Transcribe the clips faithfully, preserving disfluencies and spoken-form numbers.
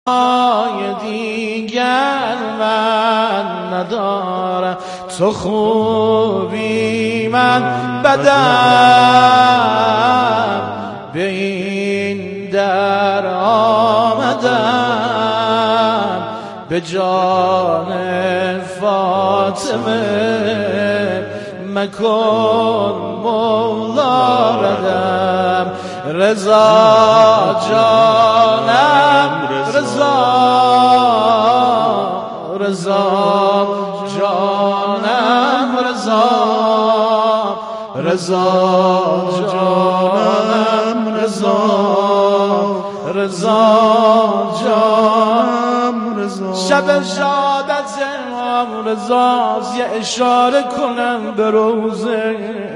جای دیگر من ندارم، تو خوبی من بدم، به این در آمدم به جان فاطمه مکن مولا ردم. رضا جانم رضا، رضا جانم رضا، رضا جانم رضا، رضا جانم رضا. شب شادت امام رضا یه اشاره کنم به روزه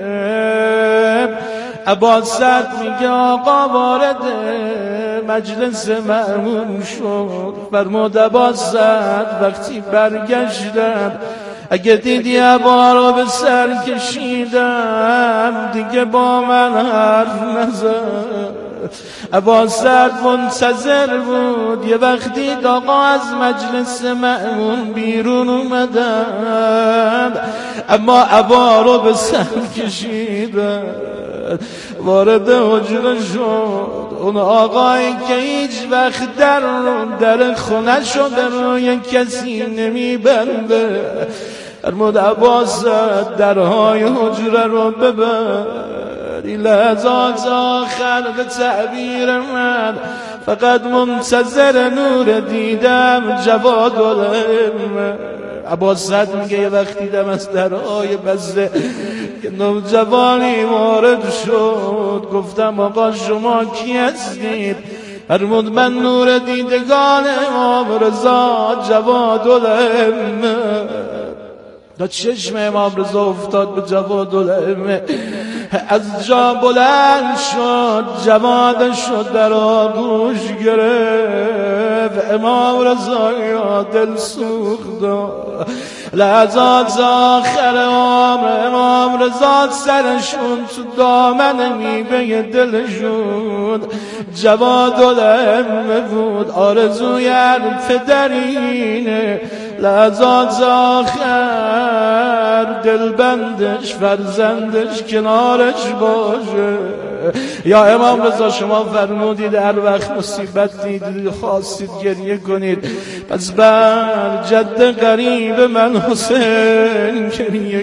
عباست میگه آقا وارد مجلس مأمون شد. فرمود عباست وقتی برگشتم اگه دیدی عبا رو به سر کشیدم دیگه با من حرف نزد. عباست منتظر بود یه وقتی آقا از مجلس مأمون بیرون اومدم، اما عبا رو به سر کشیدم وارد حجره شد. اون آقایی که هیچ وقت در در خونه شده روی کسی نمیبنده، فرمود عباست درهای حجره رو ببر. این لحظات آخر به تعبیر من فقط منتظر نور دیدم جواد العلم. عباست میگه یه وقت دیدم از درهای بسته که نوجوانی وارد شد. گفتم آقا شما کی هستید؟ فرمود من نور دیدگان امام رضا جواد العلم. دا چشم امام رضا افتاد به جواد العلم، از جا بلند شد، جواد شد در آغوش گرفت. امام رضا یا دل سوخت. لحظات آخر عمر امام رضا سرشون تو دامن میوه دلشون جواد العلم بود. آرزوی هر پدرینه لحظات آخر دلبندش فرزندش کنارش باشه. یا امام رضا شما فرمودید هر وقت مصیبت دیدید خواستید گریه کنید، پس بر جد قریب من حسین گریه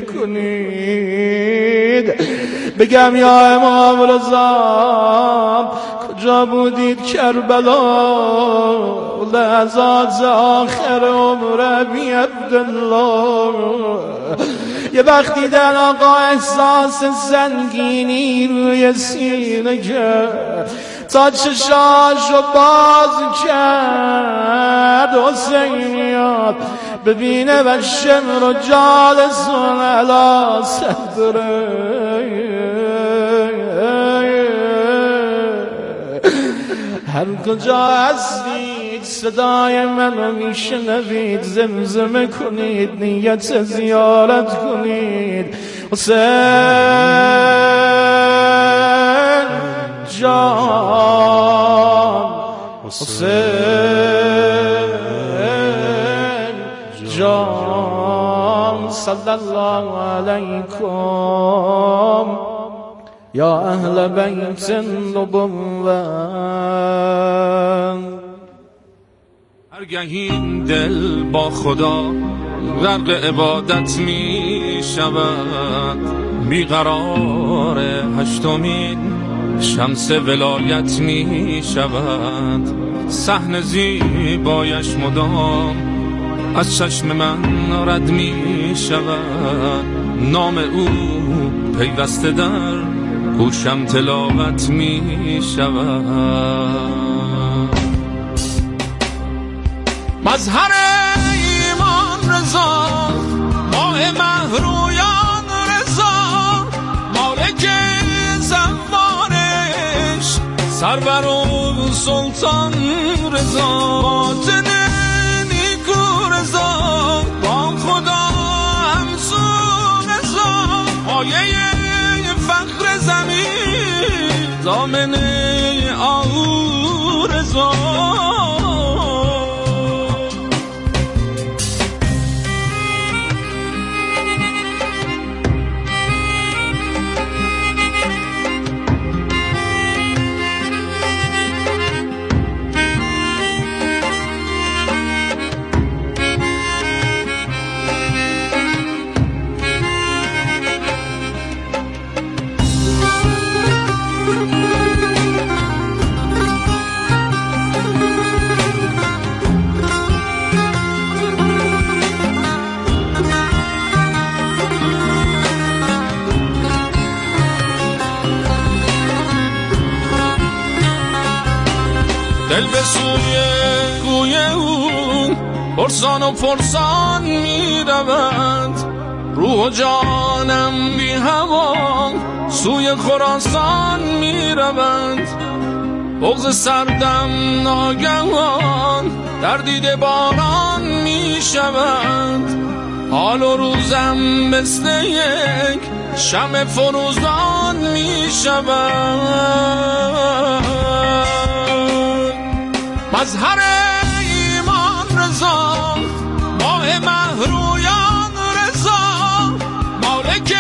کنید. بگم یا امام رضا کجا بودید کربلا؟ لحظات آخر عمر ابی عبدالله یه وقتی در آقا احساس زنگینی روی سینه کرد، تا چشاشو باز کرد حسینیات ببینه و شمر و جالسون علا صدره. هر کجا هستید صدای منو میشنوید زمزمه کنید، نیت زیارت کنید. حسین جان، حسین جان، صلی الله علیکم یا اهل بیت النبوة. هرگه این دل با خدا غرق عبادت می شود، بیقرار هشتمین شمس ولایت می شود. صحن زیبایش مدام از چشم من رد می شود، نام او پیوسته در گوشم تلاوت می شود. مظهر ایمان رضا، ماه مهرویان رضا، مالک زمانش سرور و سلطان رضا، باطن نیکو رضا، با خدا همسو رضا، آیه فخر زمین، دامن آو رضا. دل به سوی کوی او پرسان و پرسان می رود، روح و جانم بی هوا سوی خراسان می رود. بغض سردم ناگهان در دیده باران می شود، حال و روزم مثل یک شمع فروزان می شود. مظهر ایمان رضا، ماه مهرویان رضا، مالک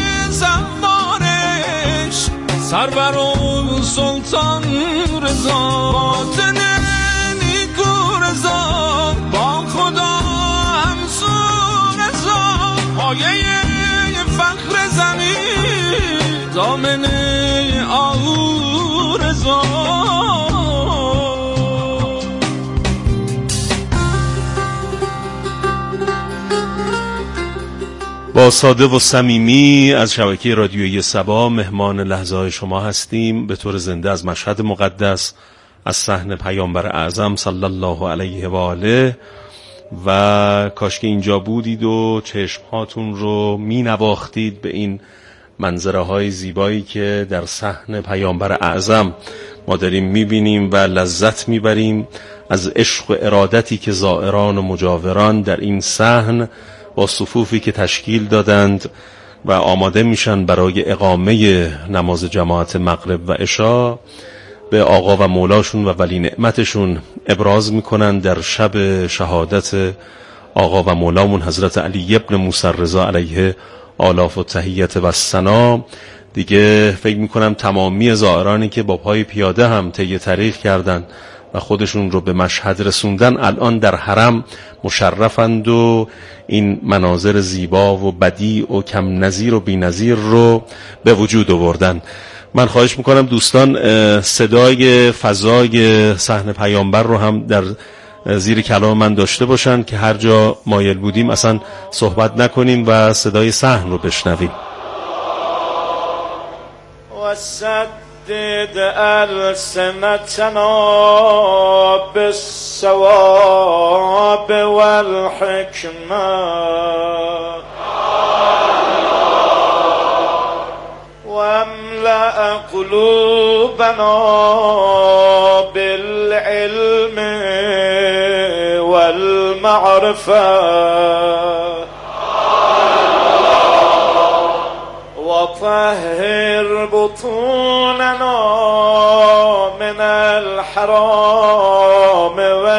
زمانش سرور و سلطان رضا، باطن نیکو رضا، با خدا همسو رضا، پایه فخر زمین، دامن آهو رضا. با ساده و صمیمی از شبکه رادیویی صبا مهمان لحظه‌های شما هستیم به طور زنده از مشهد مقدس، از صحن پیامبر اعظم صلی الله علیه و آله. و کاش که اینجا بودید و چشمهاتون رو می نواختید به این منظره های زیبایی که در صحن پیامبر اعظم ما داریم می بینیم و لذت می بریم از عشق و ارادتی که زائران و مجاوران در این صحن با صفوفی که تشکیل دادند و آماده میشن برای اقامه نماز جماعت مغرب و عشا به آقا و مولاشون و ولی نعمتشون ابراز میکنن در شب شهادت آقا و مولامون حضرت علی ابن موسی رضا علیه آلاف و تحیت و ثنا. دیگه فکر میکنم تمامی زائرانی که با پای پیاده هم طی طریق کردن و خودشون رو به مشهد رسوندن الان در حرم مشرفند و این مناظر زیبا و بدیع و کم نظیر و بی نظیر رو به وجود آوردن. من خواهش میکنم دوستان صدای فضای صحن پیامبر رو هم در زیر کلام من داشته باشن که هر جا مایل بودیم اصلا صحبت نکنیم و صدای صحن رو بشنویم. وسدد ألسنتنا بالصواب والحكمة واملأ قلوبنا بالعلم والمعرفة وطهر بطوننا من الحرام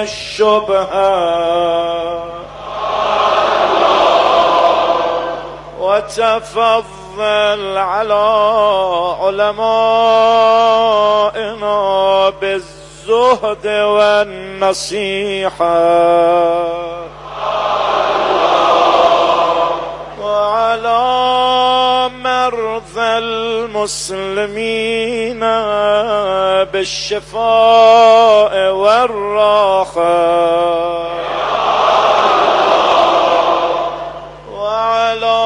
والشبهة وتفضل على علمائنا بالزهد والنصيحة وعلى مرضى المسلمين بالشفاء والراحة وعلى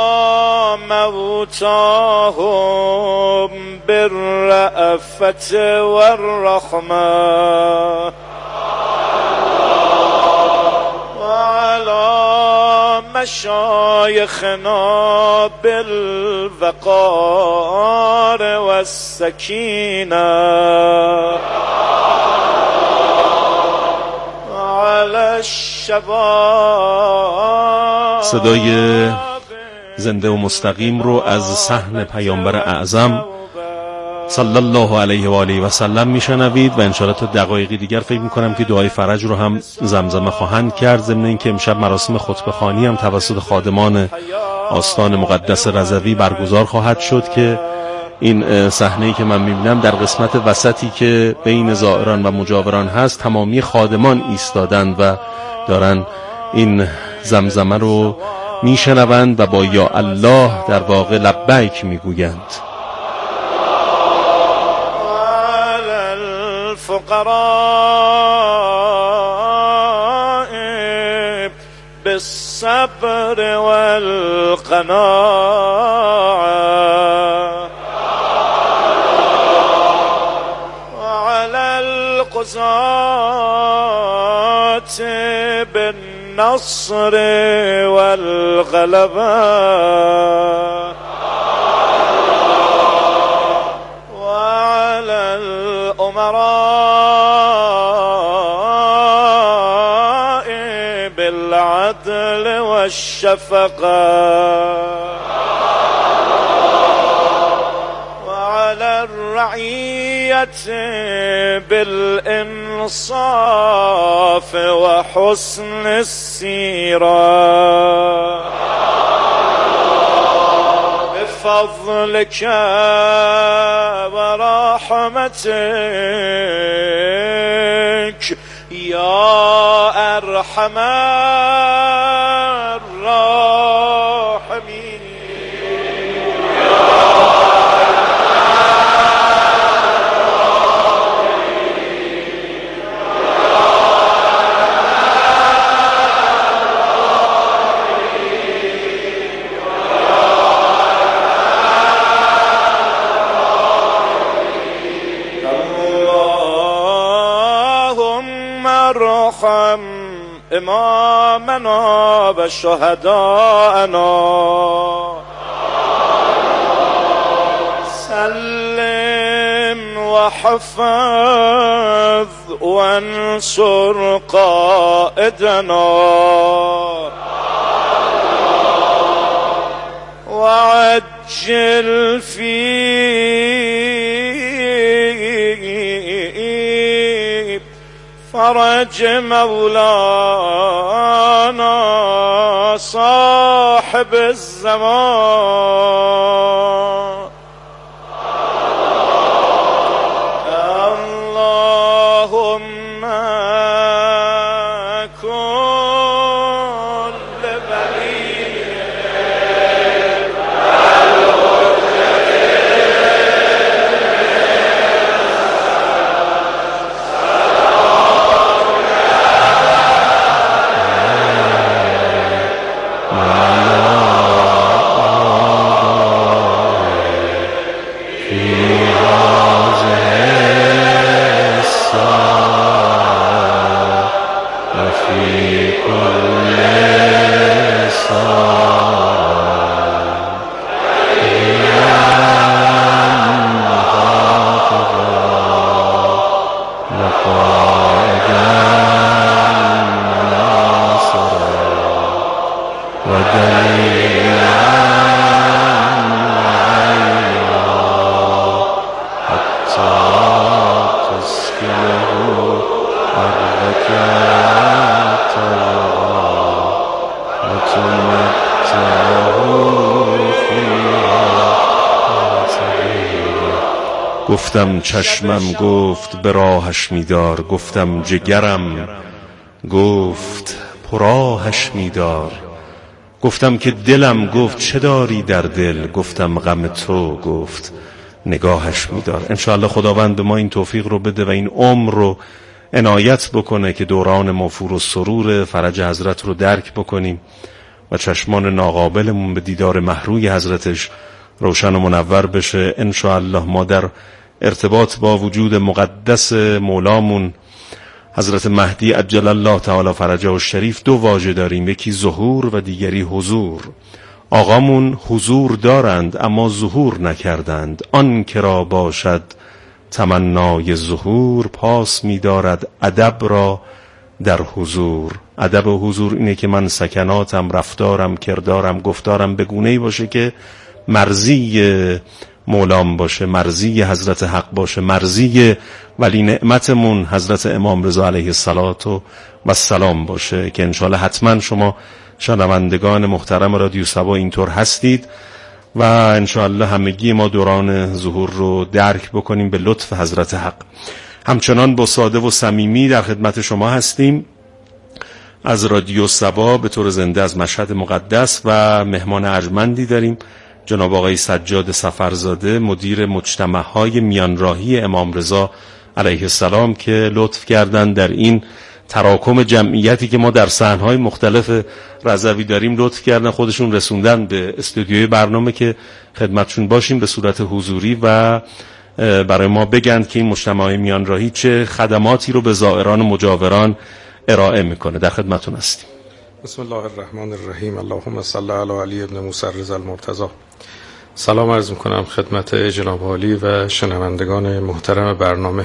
موتاهم بالرأفة والرحمة وعلى مشايخنا بالوقار والسكينة وعلى الشباب. صدای زنده و مستقیم رو از صحن پیامبر اعظم صلی الله علیه و آله و سلم میشنوید و انشاءالله تا دقایقی دیگر فکر میکنم که دعای فرج رو هم زمزمه خواهند کرد. ضمن اینکه امشب مراسم خطبه خوانی هم توسط خادمان آستان مقدس رضوی برگزار خواهد شد که این صحنه‌ای که من میبینم در قسمت وسطی که بین زائران و مجاوران هست تمامی خادمان ایستادند و دارن این زمزمه رو میشنوند و با یا الله در واقع لبیک میگویند. الفقراء بالصبر والقناعة وعلى القضاة بالنصر والغلبة وعلى الأمراء بالعدل والشفقة وعلى الرعية بالإنصاف وحسن السيرة بفضلك ورحمتك يا أرحم الراحمين. ارحم إمامنا وشهداءنا سلم وحفظ وانصر قائدنا وعجل في فرج مولانا صاحب الزمان. اللهم كن لبليك گفتم چشمم گفت به راهش میدار، گفتم جگرم گفت پراهش میدار، گفتم که دلم گفت چه داری در دل، گفتم غم تو گفت نگاهش میدار. انشاءالله خداوند به ما این توفیق رو بده و این عمر رو عنایت بکنه که دوران مفور و سرور فرج حضرت رو درک بکنیم و چشمان ناقابلمون به دیدار محروی حضرتش روشن و منور بشه. انشاءالله ما در ارتباط با وجود مقدس مولامون حضرت مهدی عجل الله تعالی فرجه الشریف دو واژه داریم، یکی ظهور و دیگری حضور. آقامون حضور دارند اما ظهور نکردند. آن که را باشد تمنای ظهور، پاس می‌دارد ادب را در حضور. ادب و حضور اینه که من سکناتم، رفتارم، کردارم، گفتارم به گونه‌ای باشه که مرضی مولام باشه، مرضی حضرت حق باشه، مرضی ولی نعمتمون حضرت امام رضا علیه الصلاة و السلام باشه، که انشاءالله حتما شما شنوندگان محترم رادیو صبا اینطور هستید و انشاءالله همگی ما دوران ظهور رو درک بکنیم به لطف حضرت حق. همچنان با ساده و صمیمی در خدمت شما هستیم از رادیو صبا به طور زنده از مشهد مقدس و مهمان ارجمندی داریم، جناب آقای سجاد سفرزاده، مدیر مجتمع‌های میانراهی امام رضا علیه السلام، که لطف کردن در این تراکم جمعیتی که ما در صحنه‌های مختلف رضوی داریم، لطف کردن خودشون رسوندن به استودیوی برنامه که خدمتشون باشیم به صورت حضوری و برای ما بگن که این مجتمع‌های میانراهی چه خدماتی رو به زائران و مجاوران ارائه میکنه. در خدمتتون هستیم. بسم الله الرحمن الرحیم. اللهم صل علی علی ابن موسی رضا المرتضی. سلام عرض میکنم خدمت جناب عالی و شنوندگان محترم برنامه.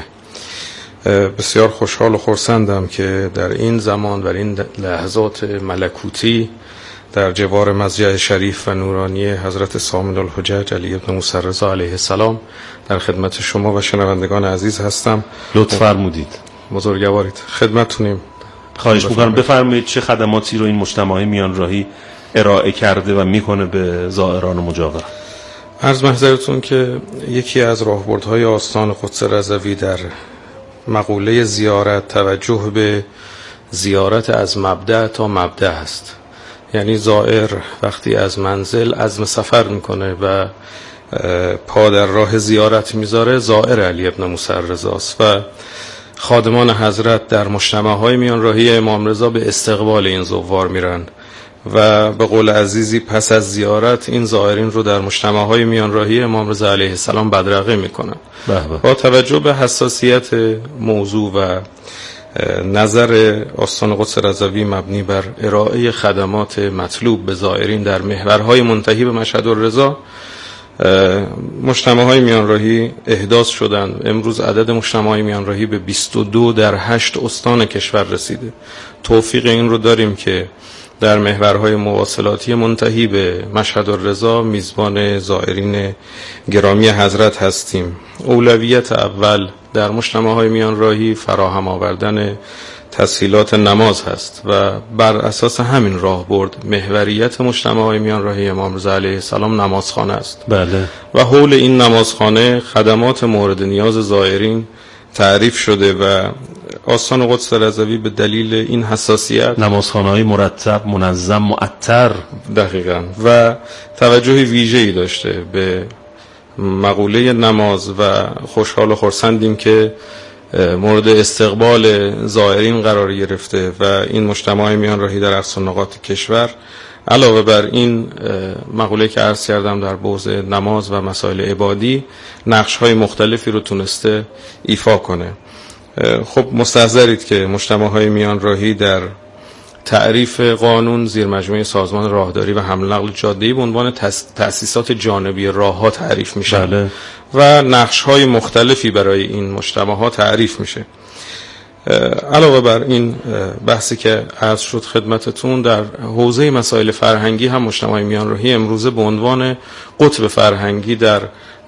بسیار خوشحال و خرسندم که در این زمان و این لحظات ملکوتی در جوار مسجد شریف و نورانی حضرت صامد الحجج علی ابن موسی رضا علیه السلام در خدمت شما و شنوندگان عزیز هستم. لطف فرمودید. بزرگوارید. خدمتتونیم. خواهش میکنم بفرمایید چه خدماتی رو این مجتمع میان راهی ارائه کرده و میکنه به زائران مجاور؟ عرض محضرتون که یکی از راهبردهای آستان قدس رضوی در مقوله زیارت توجه به زیارت از مبدأ تا مبدأ است. یعنی زائر وقتی از منزل عزم سفر میکنه و پا در راه زیارت میذاره، زائر علی ابن موسی رضاست و خادمان حضرت در مجتمع‌های میان راهی امام رضا به استقبال این زوار میرن و به قول عزیزی پس از زیارت این زائرین رو در مجتمع‌های میان راهی امام رضا علیه السلام بدرقه میکنن. با توجه به حساسیت موضوع و نظر آستان قدس رضوی مبنی بر ارائه خدمات مطلوب به زائرین در محورهای منتهی به مشهد الرضا، مجتمع‌های میان راهی احداث شدن. امروز عدد مجتمع‌های میان راهی به بیست و دو در هشت استان کشور رسیده. توفیق این رو داریم که در محورهای مواصلاتی منتهی به مشهد الرضا میزبان زائرین گرامی حضرت هستیم. اولویت اول در مجتمع‌های میان راهی فراهم آوردن تسهیلات نماز هست و بر اساس همین راهبرد محوریت مجتمع‌های میان راهی امام رضا علیه السلام نمازخانه است. بله. و حول این نمازخانه خدمات مورد نیاز زائرین تعریف شده و آستان قدس رضوی به دلیل این حساسیت نمازخانه‌های مرتب، منظم، معطر دقیقاً و توجه ویژه‌ای داشته به مقوله نماز و خوشحال و خرسندیم که مورد استقبال زائرین قرار گرفته و این مجتمع میان راهی در اقصی نقاط کشور علاوه بر این مقوله که عرض کردم در حوزه نماز و مسائل عبادی نقش‌های مختلفی رو تونسته ایفا کنه. خب مستحضرید که مجتمع‌های میان راهی در تعریف قانون زیر مجموعه سازمان راهداری و حمل نقل جاده‌ای به عنوان تأسیسات جانبی راه‌ها تعریف میشن. بله. و نقش‌های مختلفی برای این مجتمع‌ها تعریف میشه. علاوه بر این بحثی که عرض شد خدمتتون، در حوزه مسائل فرهنگی هم مجتمع میان راهی امروزه به عنوان قطب فرهنگی در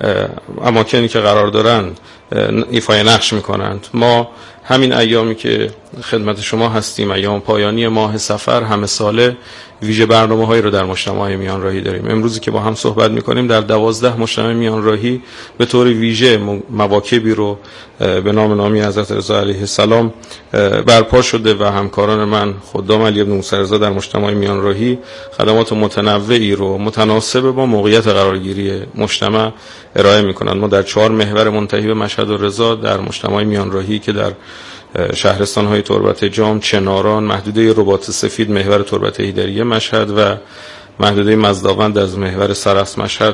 اماکنی که قرار دارن ایفای نقش میکنند. ما همین ایامی که خدمت شما هستیم، ایام پایانی ماه صفر، همه ساله ویژه برنامه هایی رو در مجتمع میان راهی داریم. امروزی که با هم صحبت میکنیم در دوازده مجتمع میان راهی به طور ویژه مواکبی رو به نام نامی حضرت رضا علیه السلام برپا شده و همکاران من خدام علی ابن موسی رضا در مجتمع میان راهی خدمات متنوعی رو متناسب با موقعیت قرارگیری مجتمع ارائه میکنند. ما در چهار محور منتهی به مشهد الرضا در مجتمع میان راهی که در شهرستان‌های تربت جام، چناران، محدوده رباط سفید محور تربت هیدریه مشهد و محدوده مزداوند از محور سرخس مشهد،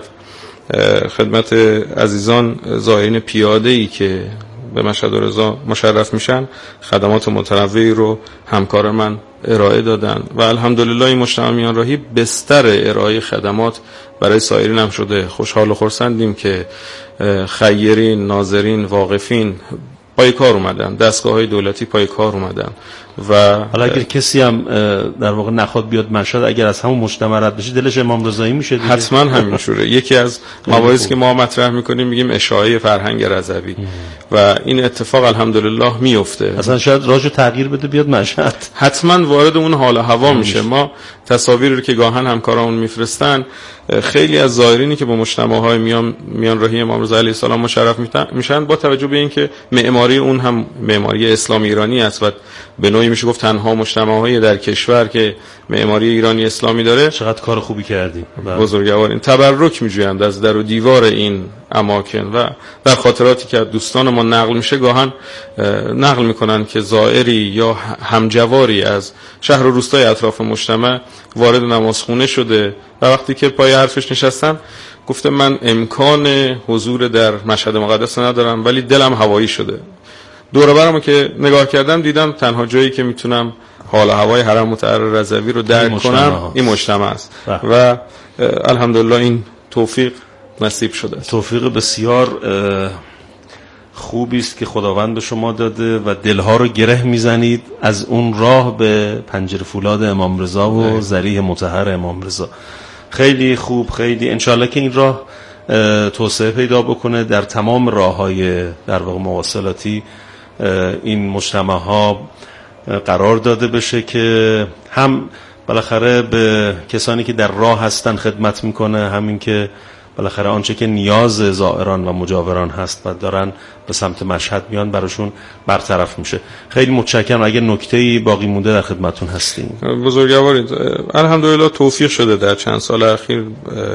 خدمت عزیزان زائرین پیاده‌ای که به مشهد الرضا مشرف میشن خدمات متنوعی رو همکار من ارائه دادن و الحمدلله این مجتمع میان راهی بستر ارائه خدمات برای سایرین هم شده. خوشحال و خرسندیم که خیرین، ناظرین، واقفین پای کار اومدن، دستگاه های دولتی پای کار اومدن و حالا اگر کسی هم در واقع نخواد بیاد مشهد، اگر از همون مجتمع رد بشه دلش امام رضایی میشه دیگه. حتما همین شوره. یکی از مباحثی که ما مطرح میکنیم میگیم اشاعه فرهنگ رضوی و این اتفاق الحمدلله میفته. اصلا شاید راهشو تغییر بده بیاد مشهد، حتما وارد اون حال هوا میشه. ما تصاویری رو که گاهن همکارامون میفرستن، خیلی از زائرینی که با مجتمع‌های میان میان راهی امام رضا علیه السلام مشرف میشن با توجه به اینکه معماری اون هم معماری اسلام ایرانی است و به نوعی میشه گفت تنها مجتمع‌های در کشور که معماری ایرانی اسلامی داره، چقدر کار خوبی کردیم. بزرگوارین تبرک میجویند از در و دیوار این اماکن و در خاطراتی که دوستان ما نقل میشه گاهن نقل میکنن که زائری یا همجواری از شهر و روستای اطراف مجتمع وارد نمازخونه شده و وقتی که پای حرفش نشستن گفته من امکان حضور در مشهد مقدس ندارم ولی دلم هوایی شده. دور و برمو که نگاه کردم دیدم تنها جایی که میتونم حال و هوای حرم مطهر رضوی رو درک کنم این مجتمع است و الحمدلله این توفیق نصیب شده است. توفیق بسیار خوبی است که خداوند به شما داده و دلها رو گره میزنید از اون راه به پنجره فولاد امام رضا و ذریح مطهر امام رضا. خیلی خوب، خیلی انشالله که این راه توسعه پیدا بکنه در تمام راه‌های در واقع مواصلاتی این مجتمع ها قرار داده بشه که هم بالاخره به کسانی که در راه هستن خدمت میکنه، همین که بالاخره آنچه که نیاز زائران و مجاوران هست و دارن به سمت مشهد میان براشون برطرف میشه. خیلی متشکرم. اگه نکته‌ای باقی مونده در خدمتون هستیم. بزرگوارید، الحمدلله توفیق شده در چند سال اخیر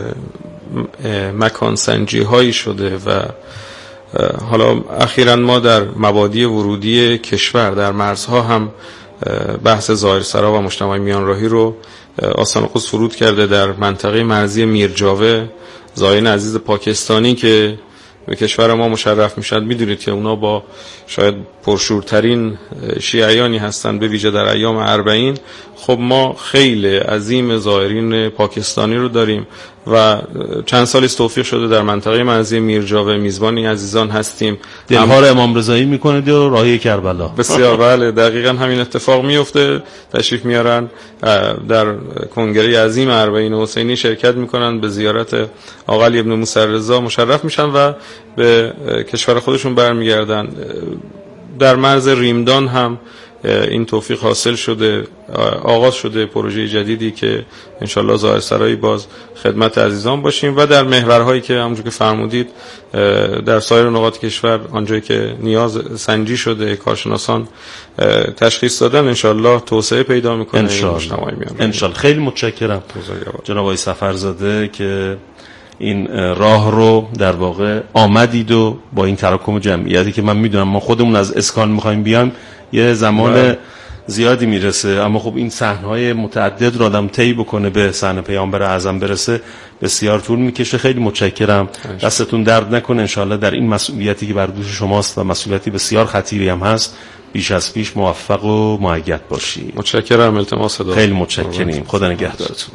مکان سنجی هایی شده و حالا اخیراً ما در مبادی ورودی کشور در مرزها هم بحث ظاهرسرا و مجتمع میان راهی رو آستان قدس فرود کرده. در منطقه مرزی میرجاوه زائرین عزیز پاکستانی که به کشور ما مشرف میشن، میدونید که اونا با شاید پرشورترین شیعیانی هستن به ویژه در ایام اربعین. خب ما خیلی عظیم زائرین پاکستانی رو داریم و چند سالی است توفیق شده در منطقه مرزی میرجاوه میزبانی عزیزان هستیم. دلها رو امام رضایی میکنید و راهی کربلا. بسیار بله، دقیقاً همین اتفاق میفته. تشریف میارن در کنگره عظیم اربعین حسینی شرکت میکنن، به زیارت آقا علی ابن موسی رضا مشرف میشن و به کشور خودشون برمیگردن. در مرز ریمدان هم این توفیق حاصل شده، آغاز شده پروژه جدیدی که انشالله ظاهرسرایی باز خدمت عزیزان باشیم و در محورهایی که همونجور که فرمودید در سایر نقاط کشور آنجایی که نیاز سنجی شده کارشناسان تشخیص دادن انشالله توسعه پیدا میکنه. انشالله. انشالله. خیلی متشکرم جناب آقای سفرزاده که این راه رو در واقع آمدید و با این تراکم جمعیتی که من میدونم ما خودمون از اسکان میخوایم بیایم یه زمان بله. زیادی میرسه، اما خب این صحنه‌های متعدد رو آدم طی بکنه به صحنه پیامبر اعظم برسه بسیار طول میکشه. خیلی متشکرم، دستتون درد نکنه. انشالله در این مسئولیتی که بر دوش شماست و مسئولیتی بسیار خطیری هم هست بیش از پیش موفق و مؤید باشی. متشکرم. التماس دارم. خیلی متشکریم. خدا نگهدارتون.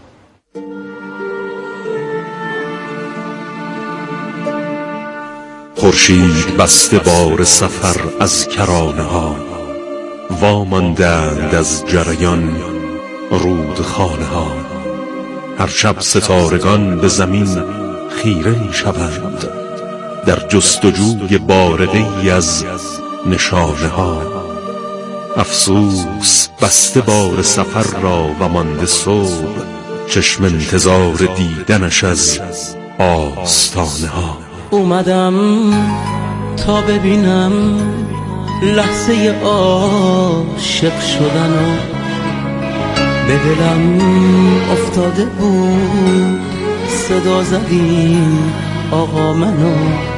خورشید بسته بار سفر از کرانه ها، واماندند از جریان رودخانه ها. هر شب ستارگان به زمین خیره می شوند در جستجوی بارقی از نشانه ها. افسوس بسته بار سفر را و مانده صبح، چشم انتظار دیدنش از آستانه ها. اومدم تا ببینم لحظه عاشق شدن و به دلم افتاده بود صدا زدی آقا منو.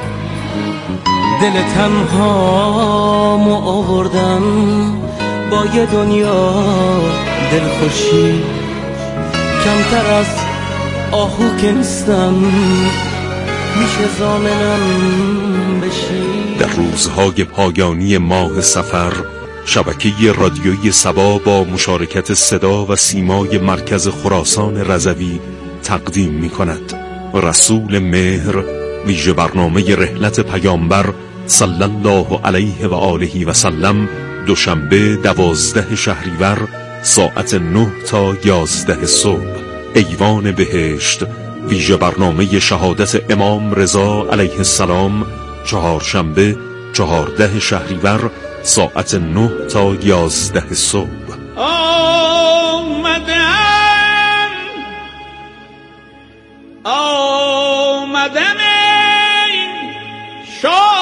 دل تنهامو آوردم با یه دنیا دلخوشی، کمتر از آهو که نیستم میشه ضامنم بشی. در روزهای پایانی ماه صفر شبکه رادیویی سبا با مشارکت صدا و سیمای مرکز خراسان رضوی تقدیم می کند رسول مهر، ویژه برنامه رحلت پیامبر صلی الله علیه و آله و سلم، دوشنبه دوازده شهریور ساعت نه تا یازده صبح، ایوان بهشت. ویژه برنامه شهادت امام رضا علیه السلام چهارشنبه چهارده شهریور ساعت نه تا یازده صبح. آمدم آمدم شاه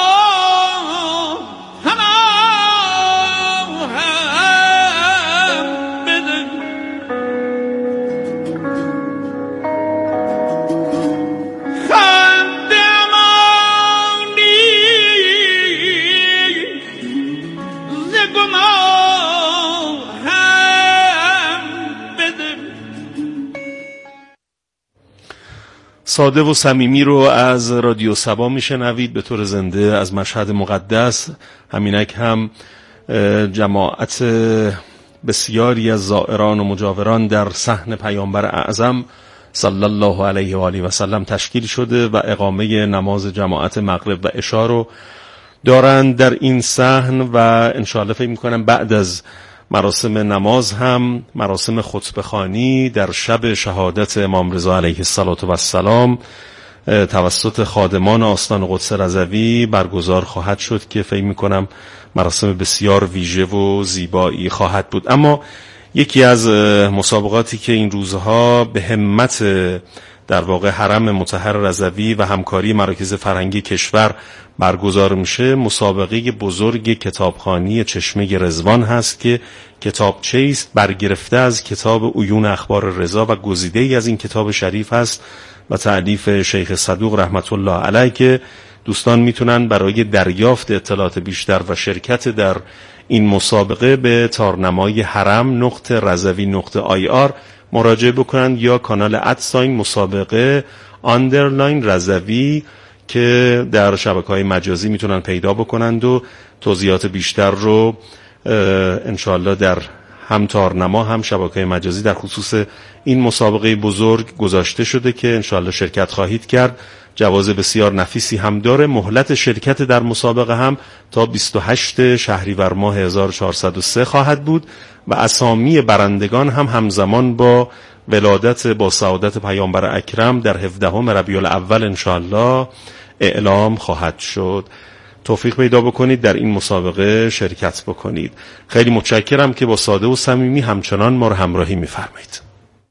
ساده و صمیمی رو از رادیو صبا میشنوید به طور زنده از مشهد مقدس. همینک هم جماعت بسیاری از زائران و مجاوران در صحن پیامبر اعظم صلی الله علیه و آله و سلم تشکیل شده و اقامه نماز جماعت مغرب و عشا رو دارند در این صحن و انشاءالله فکر می‌کنم بعد از مراسم نماز هم مراسم خطبه خوانی در شب شهادت امام رضا علیه السلام توسط خادمان آستان قدس رضوی برگزار خواهد شد که فکر می‌کنم مراسم بسیار ویژه و زیبایی خواهد بود. اما یکی از مسابقاتی که این روزها به همت در واقع حرم مطهر رضوی و همکاری مراکز فرهنگی کشور برگزار میشه، مسابقه بزرگ کتابخوانی چشمه رضوان هست که کتابچه‌ای است برگرفته از کتاب عیون اخبار رضا و گزیده‌ای از این کتاب شریف هست و تألیف شیخ صدوق رحمت الله علیه که دوستان میتونن برای دریافت اطلاعات بیشتر و شرکت در این مسابقه به تارنمای حرم نقطه رضوی نقطه آی آر مراجعه بکنند یا کانال ادساین مسابقه آندرلاین رضوی که در شبکه‌های مجازی میتونن پیدا بکنند و توضیحات بیشتر رو انشاءالله در هم تارنما هم شبکه‌های مجازی در خصوص این مسابقه بزرگ گذاشته شده که انشاءالله شرکت خواهید کرد. جواز بسیار نفیسی هم داره. مهلت شرکت در مسابقه هم تا بیست و هشتم شهریور ماه هزار و چهارصد و سه خواهد بود و اسامی برندگان هم همزمان با ولادت با سعادت پیامبر اکرم در هفدهم ربیع الاول انشاءالله اعلام خواهد شد. توفیق پیدا بکنید در این مسابقه شرکت بکنید. خیلی متشکرم که با ساده و صمیمی همچنان ما رو همراهی می‌فرمایید.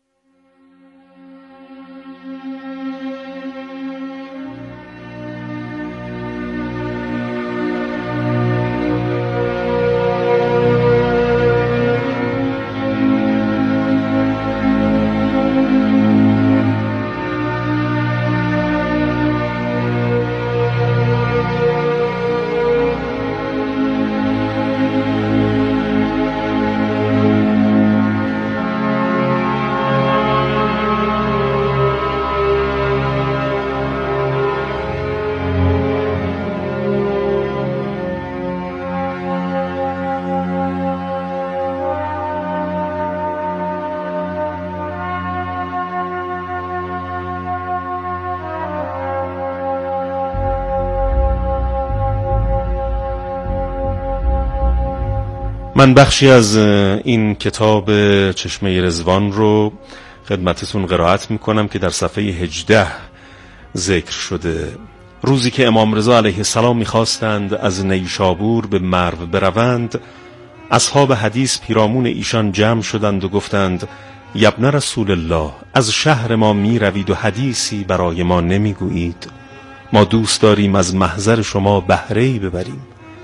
من بخشی از این کتاب چشمه رضوان رو خدمتتون قرائت میکنم که در صفحه هجده ذکر شده. روزی که امام رضا علیه السلام میخواستند از نیشابور به مرو بروند، اصحاب حدیث پیرامون ایشان جمع شدند و گفتند یبن رسول الله، از شهر ما میروید و حدیثی برای ما نمیگویید. ما دوست داریم از محضر شما بهره‌ای ببریم.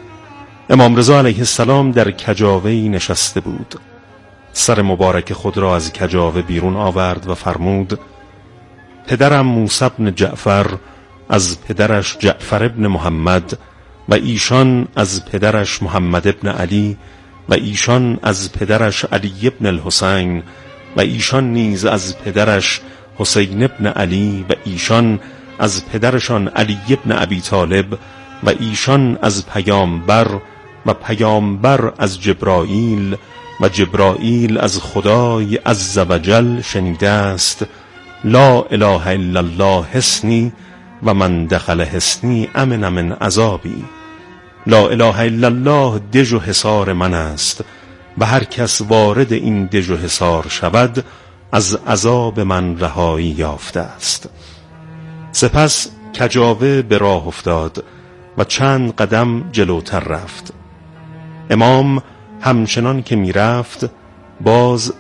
امام رضا علیه السلام در کجاوه‌ای نشسته بود. سر مبارک خود را از کجاوه بیرون آورد و فرمود پدرم موسی بن جعفر از پدرش جعفر ابن محمد و ایشان از پدرش محمد ابن علی و ایشان از پدرش علی ابن الحسین و ایشان نیز از پدرش حسین ابن علی و ایشان از پدرشان علی ابن ابی طالب و ایشان از پیامبر و پیامبر از جبرائیل و جبرائیل از خدای عزوجل شنیده است لا اله الا الله حصنی و من دخل حصنی امن من عذابی. لا اله الا الله دژ و حصار من است و هر کس وارد این دژ و حصار شود از عذاب من رهایی یافته است. سپس کجاوه به راه افتاد و چند قدم جلوتر رفت. امام همچنان که می رفت باز